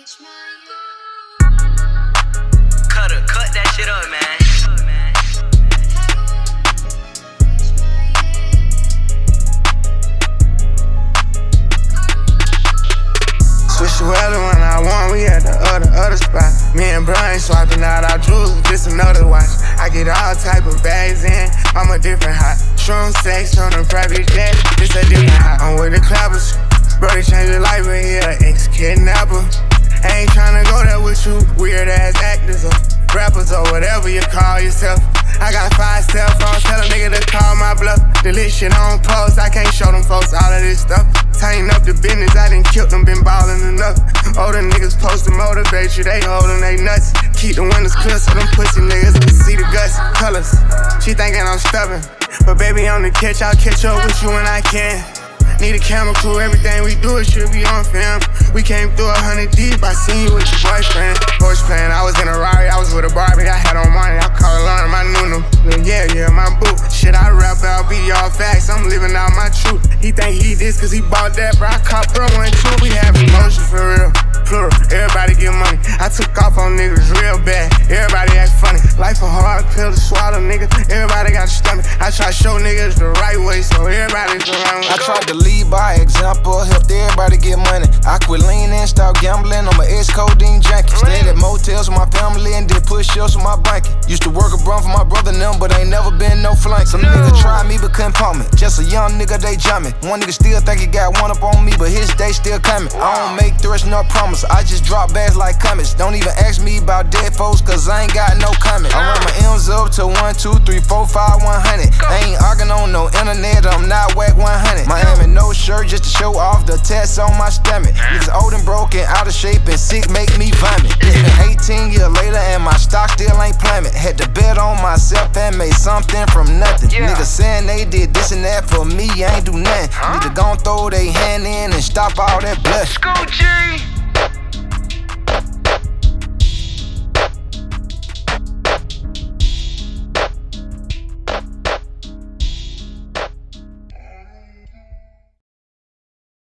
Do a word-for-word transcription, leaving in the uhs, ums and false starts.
Cutter, cut that shit up, man. Switch the weather when I want, we at the other, other spot. Me and Brian swapping out our jewels, just another watch. I get all type of bags in, I'm a different hot. Shroom sex on a private jet, it's a different hot. I'm with the clappers, bro, they changed your life, but he an ex-kidnapper. I ain't tryna go there with you, weird ass actors or rappers or whatever you call yourself. I got five cell phones, tell a nigga to call my bluff. Delete shit on post, I can't show them folks all of this stuff. Tighten up the business, I done killed them, been ballin' enough. Older niggas supposed to motivate you, they holdin' they nuts. Keep the windows clear so them pussy niggas can see the guts, colors. She thinkin' I'm stubborn, but baby on the catch, I'll catch up with you when I can. Need a camera crew, everything we do, it should be on film. We came through a hundred deep, I seen you with your boyfriend. Horse playing, I was in a Rari, I was with a Barbie, I had on money, I call alarm, my Nunu. Yeah, yeah, my boo. Shit, I rap out, be y'all facts, I'm living out my truth. He think he this cause he bought that, bro, I caught bro one too. We have emotion for real, plural, everybody get money. I took off on niggas real bad, everybody act funny. Life a hard pill to swallow, nigga, everybody got a stomach. I try to show niggas the right way, so everybody's around. I tried to lead by example, helped everybody get money. I quit leaning, start gambling on my ex-codeine junkie. Stayed at motels with my family and did push-ups with my blanket. Used to work a brum for my brother and them, but ain't never been no flank. Some niggas tried me but couldn't pump me. Just a young nigga, they jump me. One nigga still think he got one up on me, but his day still coming. I don't make threats nor promise, I just drop bags like comets. Don't even ask me about dead folks, cause I ain't got no comment. I run my M's up to one, two, three, four, five, one hundred. I ain't arguing on no internet, I'm not whack one hundred. Miami no shirt just to show off the tats on my stomach. Niggas old and broken, out of shape and sick make me vomit. It's been eighteen years later and my stock still ain't plummet. Had to bet on myself and made something from nothing. Yeah. Niggas saying they did this and that for me, I ain't do nothing. Huh? Need to gon' throw they hand in and stop all that blood. Scoochie!